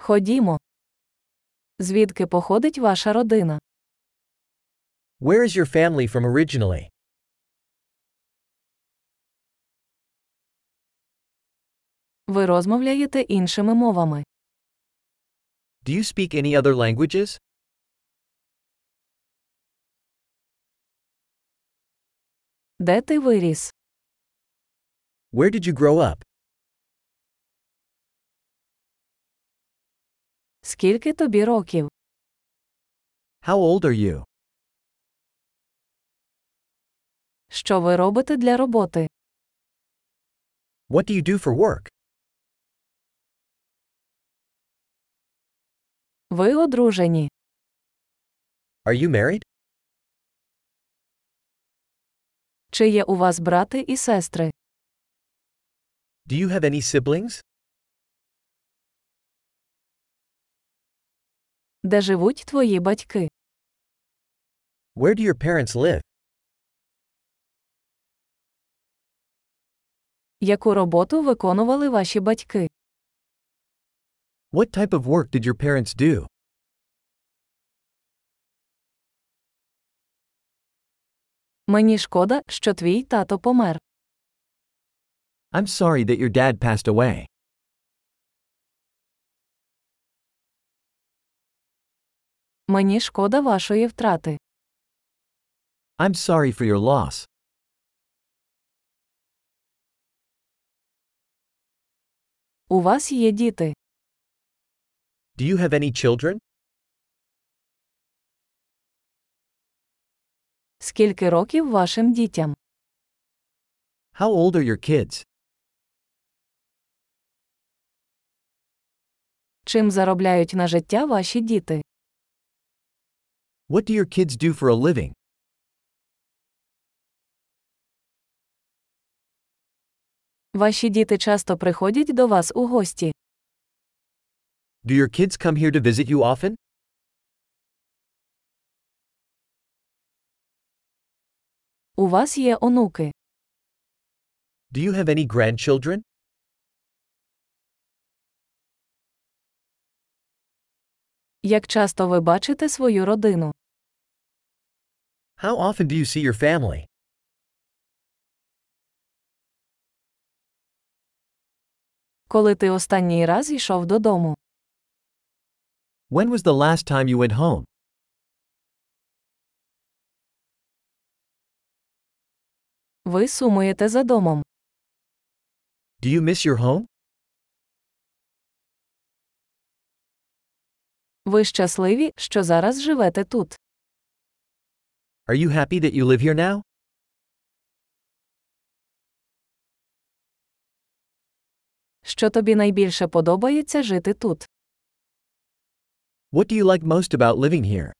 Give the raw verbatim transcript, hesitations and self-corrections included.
Ходімо. Звідки походить ваша родина? Where is your family from originally? Ви розмовляєте іншими мовами? Do you speak any other languages? Де ти виріс? Where did you grow up? Скільки тобі років? How old are you? Що ви робите для роботи? What do you do for work? Ви одружені? Are you married? Чи є у вас брати і сестри? Do you have any siblings? Де живуть твої батьки? Where do your parents live? Яку роботу виконували ваші батьки? What type of work did your parents do? Мені шкода, що твій тато помер. I'm sorry that your dad passed away. Мені шкода вашої втрати. I'm sorry for your loss. У вас є діти? Do you have any children? Скільки років вашим дітям? How old are your kids? Чим заробляють на життя ваші діти? What do your kids do for a living? Ваші діти часто приходять до вас у гості? Do your kids come here to visit you often? У вас є онуки? Do you have any grandchildren? Як часто ви бачите свою родину? How often do you see your family? Коли ти останній раз йшов додому? When was the last time you went home? Ви сумуєте за домом. Do you miss your home? Ви щасливі, що зараз живете тут. Are you happy that you live here now? Що тобі найбільше подобається жити тут? What do you like most about living here?